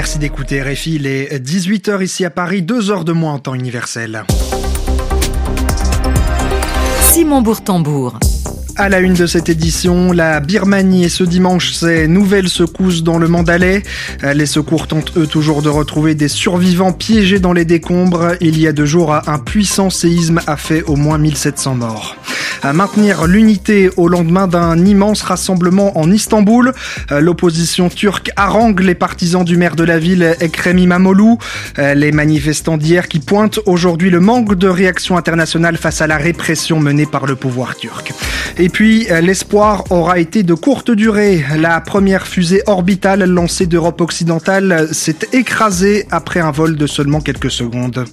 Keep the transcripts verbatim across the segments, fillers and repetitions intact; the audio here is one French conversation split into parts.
Merci d'écouter R F I, il est dix-huit heures ici à Paris, deux heures de moins en temps universel. Simon Bourtambour. À la une de cette édition, la Birmanie et ce dimanche, ces nouvelles secousses dans le Mandalay. Les secours tentent eux toujours de retrouver des survivants piégés dans les décombres. Il y a deux jours, un puissant séisme a fait au moins mille sept cents morts. À maintenir l'unité au lendemain d'un immense rassemblement en Istanbul. L'opposition turque harangue les partisans du maire de la ville, Ekrem İmamoğlu. Les manifestants d'hier qui pointent aujourd'hui le manque de réaction internationale face à la répression menée par le pouvoir turc. Et puis, l'espoir aura été de courte durée. La première fusée orbitale lancée d'Europe occidentale s'est écrasée après un vol de seulement quelques secondes.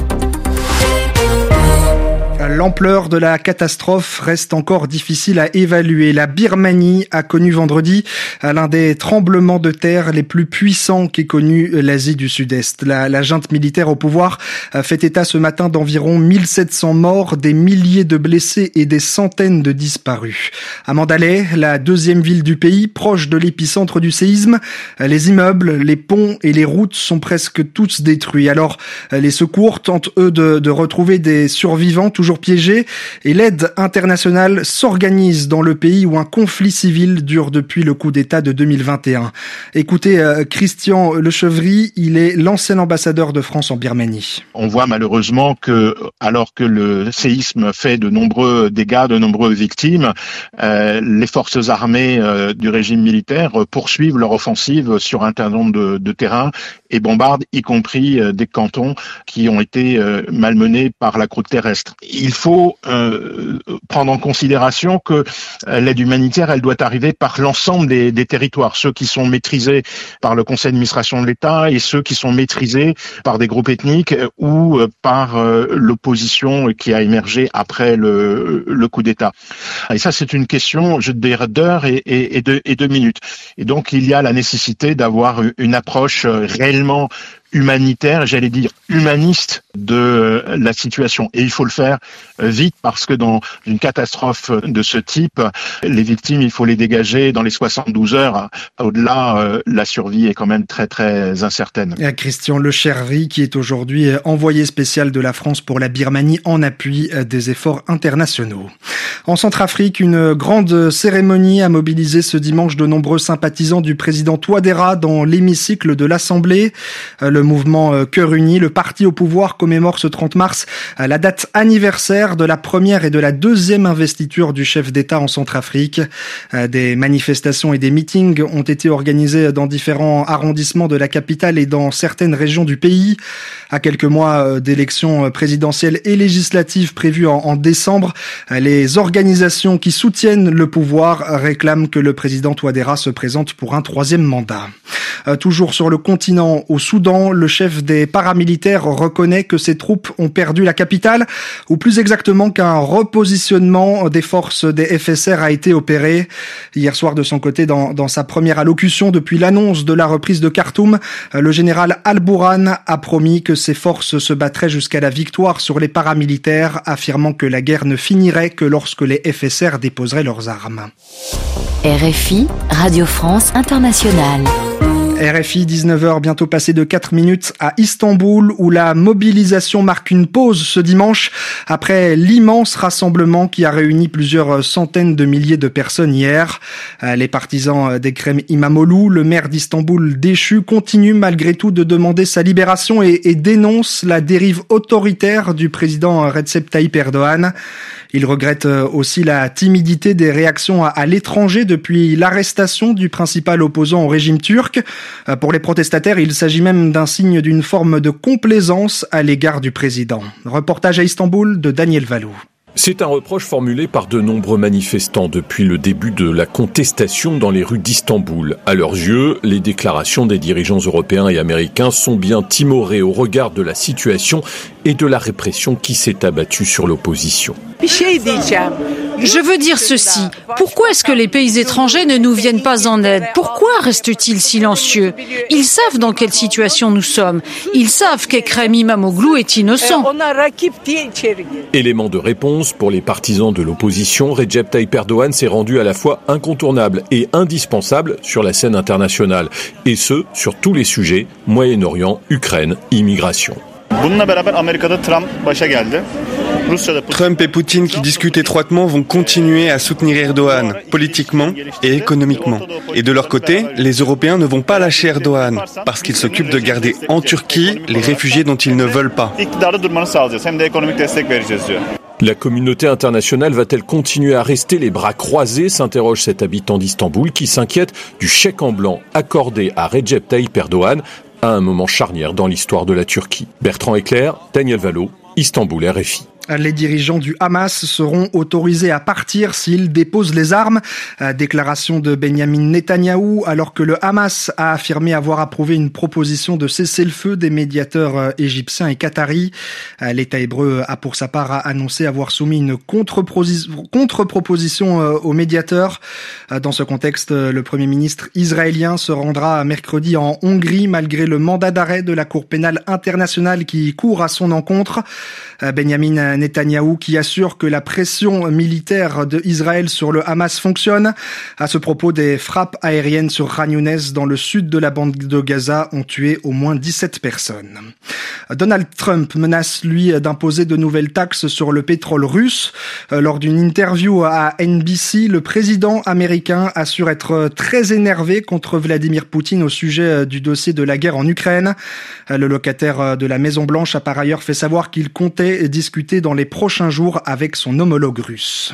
L'ampleur de la catastrophe reste encore difficile à évaluer. La Birmanie a connu vendredi l'un des tremblements de terre les plus puissants qu'ait connu l'Asie du Sud-Est. La, la junte militaire au pouvoir fait état ce matin d'environ mille sept cents morts, des milliers de blessés et des centaines de disparus. À Mandalay, la deuxième ville du pays, proche de l'épicentre du séisme, les immeubles, les ponts et les routes sont presque tous détruits. Alors, les secours tentent eux de, de retrouver des survivants toujours piégés, et l'aide internationale s'organise dans le pays où un conflit civil dure depuis le coup d'État de deux mille vingt et un. Écoutez, euh, Christian Lechevry, il est l'ancien ambassadeur de France en Birmanie. On voit malheureusement que, alors que le séisme fait de nombreux dégâts, de nombreuses victimes, euh, les forces armées euh, du régime militaire poursuivent leur offensive sur un certain nombre de, de terrains et bombardent, y compris euh, des cantons qui ont été euh, malmenés par la croûte terrestre. Il faut euh, prendre en considération que euh, l'aide humanitaire, elle doit arriver par l'ensemble des, des territoires, ceux qui sont maîtrisés par le conseil d'administration de l'État et ceux qui sont maîtrisés par des groupes ethniques ou euh, par euh, l'opposition qui a émergé après le, le coup d'État. Et ça, c'est une question, je dirais, d'heures et, et, et, de, et de minutes. Et donc, il y a la nécessité d'avoir une approche réellement humanitaire, j'allais dire humaniste de la situation. Et il faut le faire vite parce que dans une catastrophe de ce type, les victimes, il faut les dégager dans les soixante-douze heures. Au-delà, la survie est quand même très très incertaine. Et Christian Lechevry, qui est aujourd'hui envoyé spécial de la France pour la Birmanie en appui des efforts internationaux. En Centrafrique, une grande cérémonie a mobilisé ce dimanche de nombreux sympathisants du président Touadéra dans l'hémicycle de l'Assemblée. Le mouvement Cœur Uni, le parti au pouvoir, commémore ce trente mars la date anniversaire de la première et de la deuxième investiture du chef d'État en Centrafrique. Des manifestations et des meetings ont été organisés dans différents arrondissements de la capitale et dans certaines régions du pays. À quelques mois d'élections présidentielles et législatives prévues en, en décembre, les organisations qui soutiennent le pouvoir réclament que le président Touadéra se présente pour un troisième mandat. Toujours sur le continent, au Soudan, le chef des paramilitaires reconnaît que ses troupes ont perdu la capitale, ou plus exactement qu'un repositionnement des forces des F S R a été opéré. Hier soir, de son côté, dans, dans sa première allocution depuis l'annonce de la reprise de Khartoum, le général Al-Bourhan a promis que ses forces se battraient jusqu'à la victoire sur les paramilitaires, affirmant que la guerre ne finirait que lorsque les F S R déposeraient leurs armes. R F I, Radio France Internationale. R F I, dix-neuf heures, bientôt passé de quatre minutes à Istanbul, où la mobilisation marque une pause ce dimanche après l'immense rassemblement qui a réuni plusieurs centaines de milliers de personnes hier. Les partisans d'Ekrem İmamoğlu, le maire d'Istanbul déchu, continuent malgré tout de demander sa libération et, et dénoncent la dérive autoritaire du président Recep Tayyip Erdoğan. Il regrette aussi la timidité des réactions à, à l'étranger depuis l'arrestation du principal opposant au régime turc. Pour les protestataires, il s'agit même d'un signe d'une forme de complaisance à l'égard du président. Reportage à Istanbul de Daniel Vallot. C'est un reproche formulé par de nombreux manifestants depuis le début de la contestation dans les rues d'Istanbul. À leurs yeux, les déclarations des dirigeants européens et américains sont bien timorées au regard de la situation et de la répression qui s'est abattue sur l'opposition. Je veux dire ceci. Pourquoi est-ce que les pays étrangers ne nous viennent pas en aide ? Pourquoi restent-ils silencieux ? Ils savent dans quelle situation nous sommes. Ils savent qu'Ekrem İmamoğlu est innocent. Élément de réponse pour les partisans de l'opposition, Recep Tayyip Erdoğan s'est rendu à la fois incontournable et indispensable sur la scène internationale. Et ce, sur tous les sujets, Moyen-Orient, Ukraine, immigration. Trump et Poutine, qui discutent étroitement, vont continuer à soutenir Erdoğan, politiquement et économiquement. Et de leur côté, les Européens ne vont pas lâcher Erdoğan, parce qu'ils s'occupent de garder en Turquie les réfugiés dont ils ne veulent pas. La communauté internationale va-t-elle continuer à rester les bras croisés, s'interroge cet habitant d'Istanbul qui s'inquiète du chèque en blanc accordé à Recep Tayyip Erdoğan à un moment charnière dans l'histoire de la Turquie. Bertrand Eclair, Daniel Valo, Istanbul, R F I. Les dirigeants du Hamas seront autorisés à partir s'ils déposent les armes. Déclaration de Benyamin Netanyahou, alors que le Hamas a affirmé avoir approuvé une proposition de cessez-le-feu des médiateurs égyptiens et qataris. L'État hébreu a pour sa part annoncé avoir soumis une contre-proposition aux médiateurs. Dans ce contexte, le Premier ministre israélien se rendra mercredi en Hongrie malgré le mandat d'arrêt de la Cour pénale internationale qui court à son encontre. Benyamin Netanyahou qui assure que la pression militaire d'Israël sur le Hamas fonctionne. À ce propos, des frappes aériennes sur Khan Younes dans le sud de la bande de Gaza ont tué au moins dix-sept personnes. Donald Trump menace, lui, d'imposer de nouvelles taxes sur le pétrole russe. Lors d'une interview à N B C, le président américain assure être très énervé contre Vladimir Poutine au sujet du dossier de la guerre en Ukraine. Le locataire de la Maison-Blanche a par ailleurs fait savoir qu'il comptait discuter dans les prochains jours avec son homologue russe.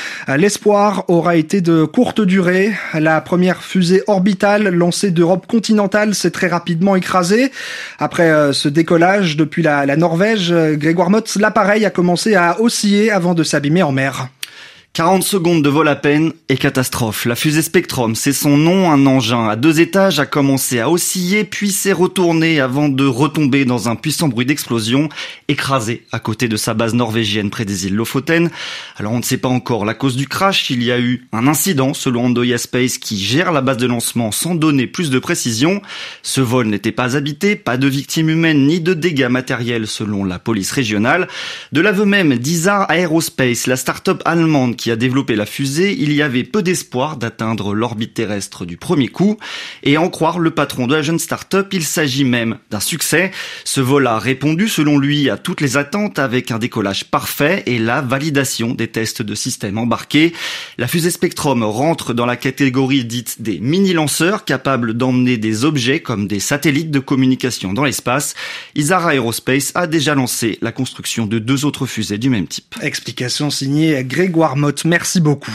L'espoir aura été de courte durée. La première fusée orbitale lancée d'Europe continentale s'est très rapidement écrasée. Après ce décollage depuis la, la Norvège, Grégoire Motz, l'appareil a commencé à osciller avant de s'abîmer en mer. quarante secondes de vol à peine et catastrophe. La fusée Spectrum, c'est son nom, un engin à deux étages, a commencé à osciller, puis s'est retourné avant de retomber dans un puissant bruit d'explosion, écrasé à côté de sa base norvégienne près des îles Lofoten. Alors on ne sait pas encore la cause du crash, il y a eu un incident selon Andoya Space qui gère la base de lancement sans donner plus de précision. Ce vol n'était pas habité, pas de victimes humaines ni de dégâts matériels selon la police régionale. De l'aveu même d'Isa Aerospace, la start-up allemande qui a développé la fusée, il y avait peu d'espoir d'atteindre l'orbite terrestre du premier coup. Et à en croire le patron de la jeune start-up, il s'agit même d'un succès. Ce vol a répondu selon lui à toutes les attentes avec un décollage parfait et la validation des tests de système embarqués. La fusée Spectrum rentre dans la catégorie dite des mini-lanceurs capables d'emmener des objets comme des satellites de communication dans l'espace. Isara Aerospace a déjà lancé la construction de deux autres fusées du même type. Explication signée Grégoire Mott. Merci beaucoup.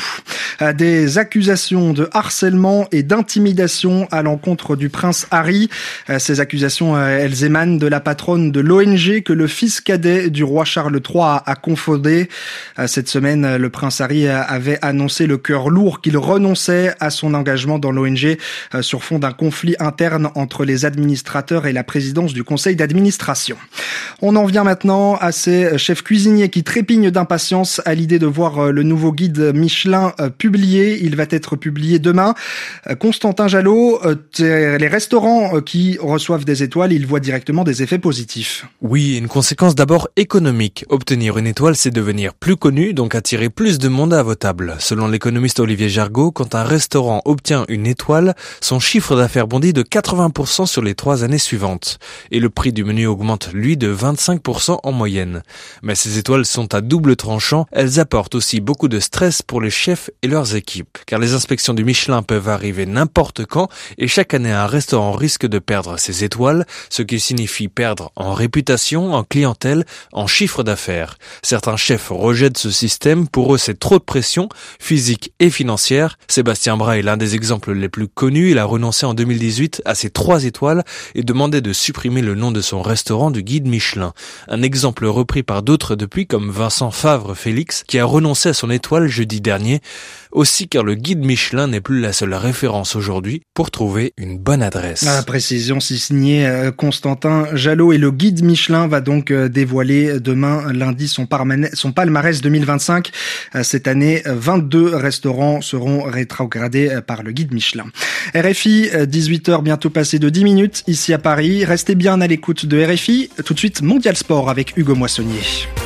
Des accusations de harcèlement et d'intimidation à l'encontre du prince Harry. Ces accusations, elles émanent de la patronne de l'O N G que le fils cadet du roi Charles trois a confondé. Cette semaine, le prince Harry avait annoncé le cœur lourd qu'il renonçait à son engagement dans l'O N G sur fond d'un conflit interne entre les administrateurs et la présidence du conseil d'administration. On en vient maintenant à ces chefs cuisiniers qui trépignent d'impatience à l'idée de voir le nouveau guide Michelin publié. Il va être publié demain. Constantin Jalot, les restaurants qui reçoivent des étoiles, ils voient directement des effets positifs. Oui, une conséquence d'abord économique. Obtenir une étoile, c'est devenir plus connu, donc attirer plus de monde à vos tables. Selon l'économiste Olivier Jargot, quand un restaurant obtient une étoile, son chiffre d'affaires bondit de quatre-vingts pour cent sur les trois années suivantes. Et le prix du menu augmente, lui, de vingt-cinq pour cent en moyenne. Mais ces étoiles sont à double tranchant. Elles apportent aussi beaucoup de stress pour les chefs et leurs équipes. Car les inspections du Michelin peuvent arriver n'importe quand et chaque année un restaurant risque de perdre ses étoiles, ce qui signifie perdre en réputation, en clientèle, en chiffre d'affaires. Certains chefs rejettent ce système, pour eux c'est trop de pression, physique et financière. Sébastien Bras est l'un des exemples les plus connus, il a renoncé en deux mille dix-huit à ses trois étoiles et demandait de supprimer le nom de son restaurant du guide Michelin. Un exemple repris par d'autres depuis comme Vincent Favre-Félix qui a renoncé à son étoile jeudi dernier. Aussi car le guide Michelin n'est plus la seule référence aujourd'hui pour trouver une bonne adresse. La précision, si signé Constantin Jalot, et le guide Michelin va donc dévoiler demain lundi son, son palmarès deux mille vingt-cinq. Cette année, vingt-deux restaurants seront rétrogradés par le guide Michelin. R F I, dix-huit heures bientôt passées de dix minutes ici à Paris. Restez bien à l'écoute de R F I. Tout de suite, Mondial Sport avec Hugo Moissonnier.